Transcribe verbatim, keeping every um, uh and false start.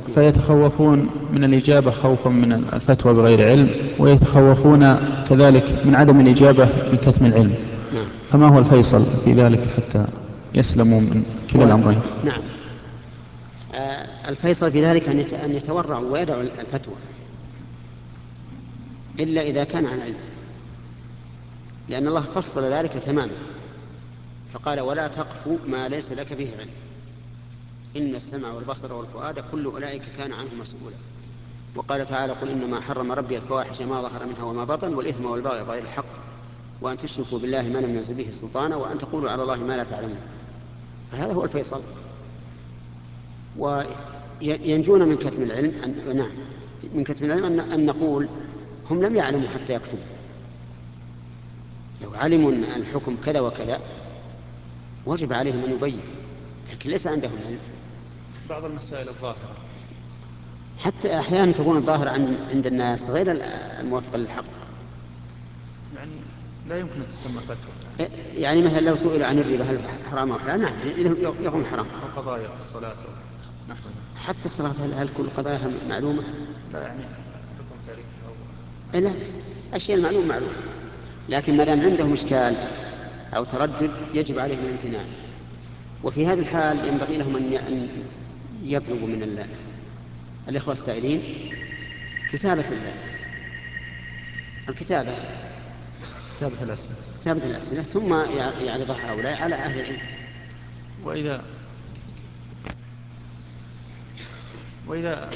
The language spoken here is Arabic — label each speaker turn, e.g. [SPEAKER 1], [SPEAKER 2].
[SPEAKER 1] فيتخوفون من الإجابة خوفا من الفتوى بغير علم، ويتخوفون كذلك من عدم الإجابة من كتم العلم.
[SPEAKER 2] نعم.
[SPEAKER 1] فما هو الفيصل في ذلك حتى يسلموا من كلا الأمرين؟
[SPEAKER 2] نعم. آه الفيصل في ذلك أن يتورعوا ويدعوا الفتوى إلا إذا كان عن علم، لأن الله فصل ذلك تماما فقال: ولا تقف ما ليس لك به علم إن السمع والبصر والفؤاد كل أولئك كان عنه مسؤولا. وقال تعالى: قل إنما حرم ربي الفواحش ما ظهر منها وما بطن والإثم والبغي بغير الحق وأن تشركوا بالله ما لم ينزل به سلطانا وأن تقولوا على الله ما لا تعلمون. فهذا هو الفيصل. وينجون من كتم العلم أن... نعم من كتم العلم أن... أن نقول هم لم يعلموا حتى يكتبوا. لو علموا أن الحكم كذا وكذا وجب عليهم أن يبين، لكن ليس عندهم علم.
[SPEAKER 1] بعض المسائل الظاهرة
[SPEAKER 2] حتى أحيانا تكون الظاهرة عند الناس غير الموافقة للحق، يعني
[SPEAKER 1] لا يمكن أن تسمى فتوى.
[SPEAKER 2] يعني مثلا لو سئل عن الربا هل حرام أو حلال، نعم يقول حرام.
[SPEAKER 1] أو قضايا الصلاة نحو
[SPEAKER 2] حتى الصلاة هل كل قضاياها معلومة؟
[SPEAKER 1] لا، يعني حكم تاريخي
[SPEAKER 2] أو لا، بس أشياء المعلومة معلومة، لكن ما دام عندهم إشكال أو تردد يجب عليهم الامتناع. وفي هذه الحال ينبغي لهم أن يطلبوا من الله الإخوة السائلين كتابة الله الكتابة
[SPEAKER 1] كتابة الأسئلة
[SPEAKER 2] كتابة الأسئلة ثم يعرضها هؤلاء على أهل العلم.
[SPEAKER 1] وإذا وإذا